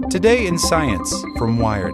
Today in Science from Wired.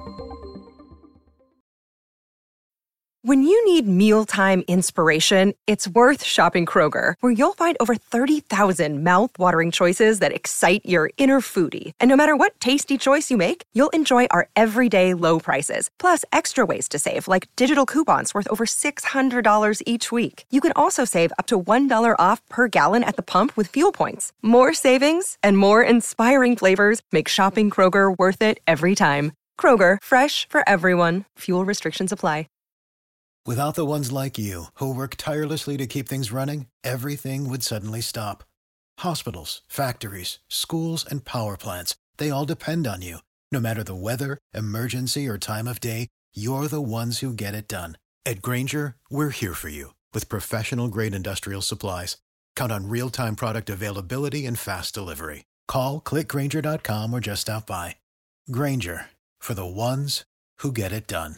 When you need mealtime inspiration, it's worth shopping Kroger, where you'll find over 30,000 mouth-watering choices that excite your inner foodie. And no matter what tasty choice you make, you'll enjoy our everyday low prices, plus extra ways to save, like digital coupons worth over $600 each week. You can also save up to $1 off per gallon at the pump with fuel points. More savings and more inspiring flavors make shopping Kroger worth it every time. Kroger, fresh for everyone. Fuel restrictions apply. Without the ones like you, who work tirelessly to keep things running, everything would suddenly stop. Hospitals, factories, schools, and power plants, they all depend on you. No matter the weather, emergency, or time of day, you're the ones who get it done. At Grainger, we're here for you with professional-grade industrial supplies. Count on real-time product availability and fast delivery. Call, click Grainger.com, or just stop by. Grainger, for the ones who get it done.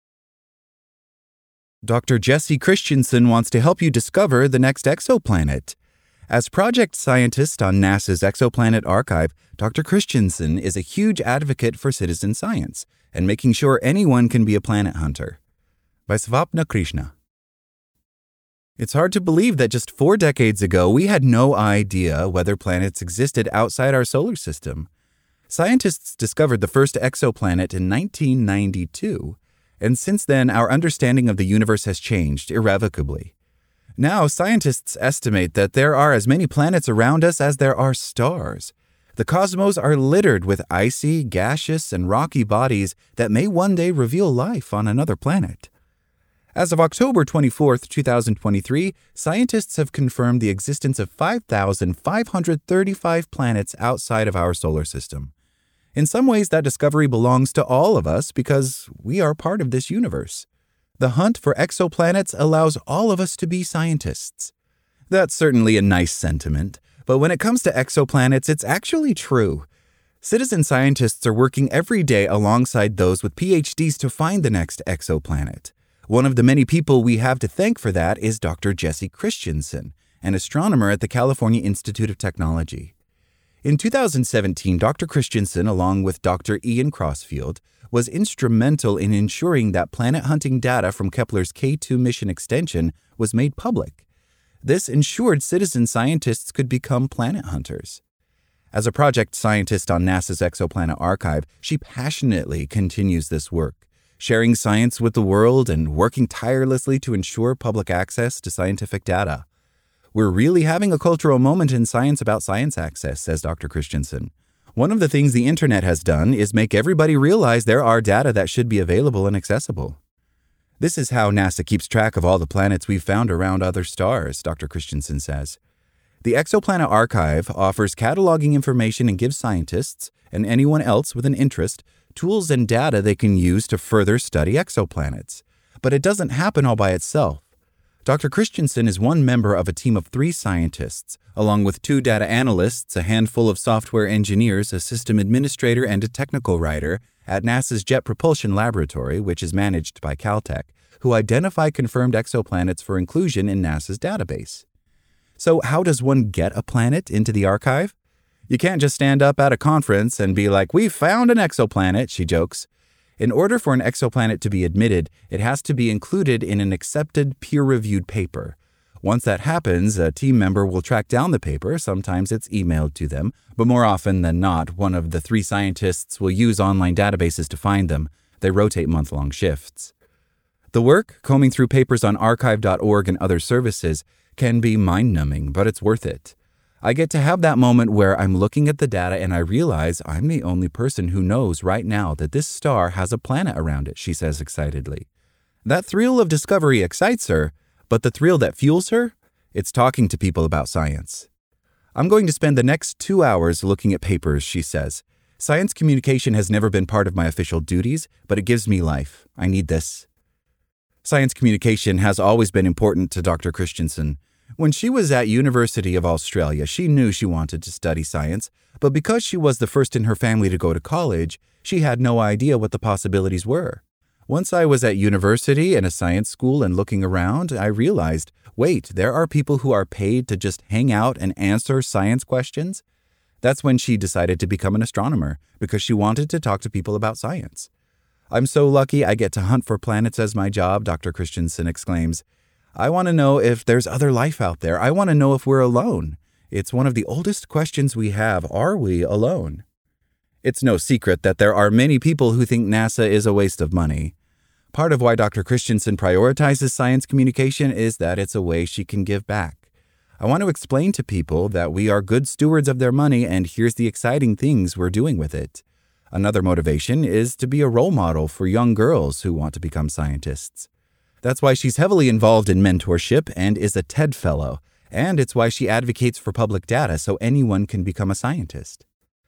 Dr. Jesse Christensen wants to help you discover the next exoplanet. As project scientist on NASA's Exoplanet Archive, Dr. Christensen is a huge advocate for citizen science and making sure anyone can be a planet hunter. By Svapna Krishna. It's hard to believe that just 4 decades ago, we had no idea whether planets existed outside our solar system. Scientists discovered the first exoplanet in 1992. And since then, our understanding of the universe has changed irrevocably. Now, scientists estimate that there are as many planets around us as there are stars. The cosmos are littered with icy, gaseous, and rocky bodies that may one day reveal life on another planet. As of October 24, 2023, scientists have confirmed the existence of 5,535 planets outside of our solar system. In some ways, that discovery belongs to all of us because we are part of this universe. The hunt for exoplanets allows all of us to be scientists. That's certainly a nice sentiment, but when it comes to exoplanets, it's actually true. Citizen scientists are working every day alongside those with PhDs to find the next exoplanet. One of the many people we have to thank for that is Dr. Jesse Christensen, an astronomer at the California Institute of Technology. In 2017, Dr. Christensen, along with Dr. Ian Crossfield, was instrumental in ensuring that planet-hunting data from Kepler's K2 mission extension was made public. This ensured citizen scientists could become planet hunters. As a project scientist on NASA's Exoplanet Archive, she passionately continues this work, sharing science with the world and working tirelessly to ensure public access to scientific data. We're really having a cultural moment in science about science access, says Dr. Christensen. One of the things the internet has done is make everybody realize there are data that should be available and accessible. This is how NASA keeps track of all the planets we've found around other stars, Dr. Christensen says. The Exoplanet Archive offers cataloging information and gives scientists, and anyone else with an interest, tools and data they can use to further study exoplanets. But it doesn't happen all by itself. Dr. Christensen is one member of a team of 3 scientists, along with 2 data analysts, a handful of software engineers, a system administrator, and a technical writer at NASA's Jet Propulsion Laboratory, which is managed by Caltech, who identify confirmed exoplanets for inclusion in NASA's database. So how does one get a planet into the archive? You can't just stand up at a conference and be like, "We found an exoplanet," she jokes. In order for an exoplanet to be admitted, it has to be included in an accepted, peer-reviewed paper. Once that happens, a team member will track down the paper. Sometimes it's emailed to them, but more often than not, one of the 3 scientists will use online databases to find them. They rotate month-long shifts. The work, combing through papers on archive.org and other services, can be mind-numbing, but it's worth it. I get to have that moment where I'm looking at the data and I realize I'm the only person who knows right now that this star has a planet around it, she says excitedly. That thrill of discovery excites her, but the thrill that fuels her? It's talking to people about science. I'm going to spend the next 2 hours looking at papers, she says. Science communication has never been part of my official duties, but it gives me life. I need this. Science communication has always been important to Dr. Christensen. When she was at University of Australia, she knew she wanted to study science, but because she was the first in her family to go to college, she had no idea what the possibilities were. Once I was at university and a science school and looking around, I realized, wait, there are people who are paid to just hang out and answer science questions? That's when she decided to become an astronomer because she wanted to talk to people about science. "I'm so lucky I get to hunt for planets as my job," Dr. Christensen exclaims. "I want to know if there's other life out there. I want to know if we're alone. It's one of the oldest questions we have. Are we alone?" It's no secret that there are many people who think NASA is a waste of money. Part of why Dr. Christensen prioritizes science communication is that it's a way she can give back. "I want to explain to people that we are good stewards of their money, and here's the exciting things we're doing with it." Another motivation is to be a role model for young girls who want to become scientists. That's why she's heavily involved in mentorship and is a TED Fellow, and it's why she advocates for public data so anyone can become a scientist.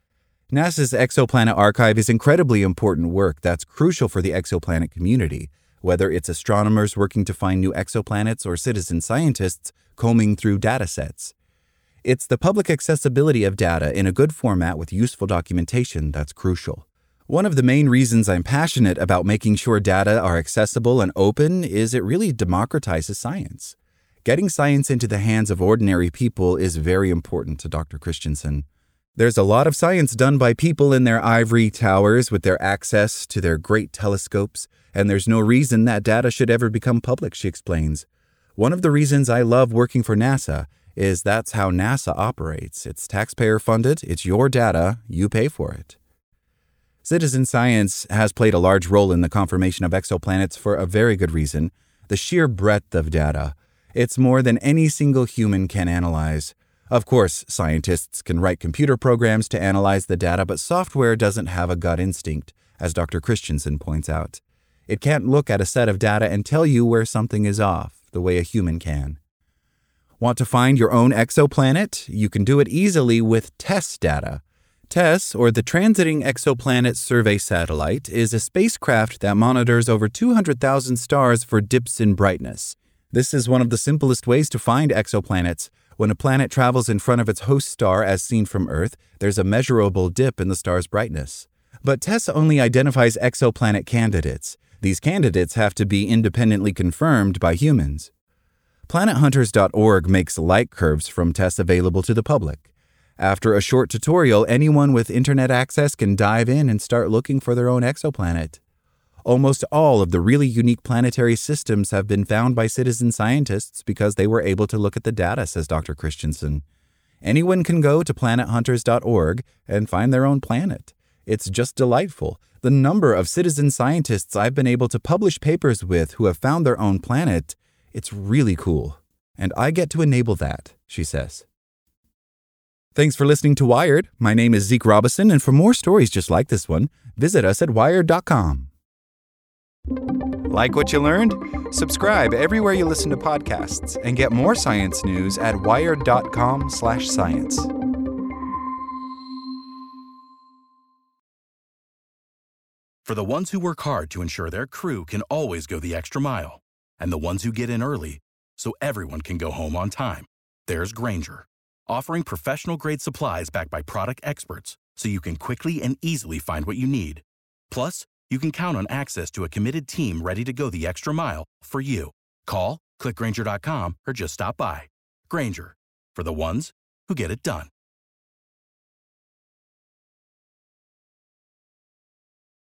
NASA's Exoplanet Archive is incredibly important work that's crucial for the exoplanet community, whether it's astronomers working to find new exoplanets or citizen scientists combing through datasets. It's the public accessibility of data in a good format with useful documentation that's crucial. One of the main reasons I'm passionate about making sure data are accessible and open is it really democratizes science. Getting science into the hands of ordinary people is very important to Dr. Christensen. There's a lot of science done by people in their ivory towers with their access to their great telescopes, and there's no reason that data should ever become public, she explains. "One of the reasons I love working for NASA is that's how NASA operates. It's taxpayer-funded, it's your data, you pay for it." Citizen science has played a large role in the confirmation of exoplanets for a very good reason: the sheer breadth of data. It's more than any single human can analyze. Of course, scientists can write computer programs to analyze the data, but software doesn't have a gut instinct, as Dr. Christensen points out. It can't look at a set of data and tell you where something is off, the way a human can. Want to find your own exoplanet? You can do it easily with TESS data. TESS, or the Transiting Exoplanet Survey Satellite, is a spacecraft that monitors over 200,000 stars for dips in brightness. This is one of the simplest ways to find exoplanets. When a planet travels in front of its host star as seen from Earth, there's a measurable dip in the star's brightness. But TESS only identifies exoplanet candidates. These candidates have to be independently confirmed by humans. PlanetHunters.org makes light curves from TESS available to the public. After a short tutorial, anyone with internet access can dive in and start looking for their own exoplanet. Almost all of the really unique planetary systems have been found by citizen scientists because they were able to look at the data, says Dr. Christensen. Anyone can go to PlanetHunters.org and find their own planet. It's just delightful. The number of citizen scientists I've been able to publish papers with who have found their own planet, it's really cool. And I get to enable that, she says. Thanks for listening to Wired. My name is Zeke Robison, and for more stories just like this one, visit us at wired.com. Like what you learned? Subscribe everywhere you listen to podcasts and get more science news at wired.com/science. For the ones who work hard to ensure their crew can always go the extra mile, and the ones who get in early so everyone can go home on time, there's Grainger, offering professional-grade supplies backed by product experts so you can quickly and easily find what you need. Plus, you can count on access to a committed team ready to go the extra mile for you. Call, click Grainger.com, or just stop by. Grainger, for the ones who get it done.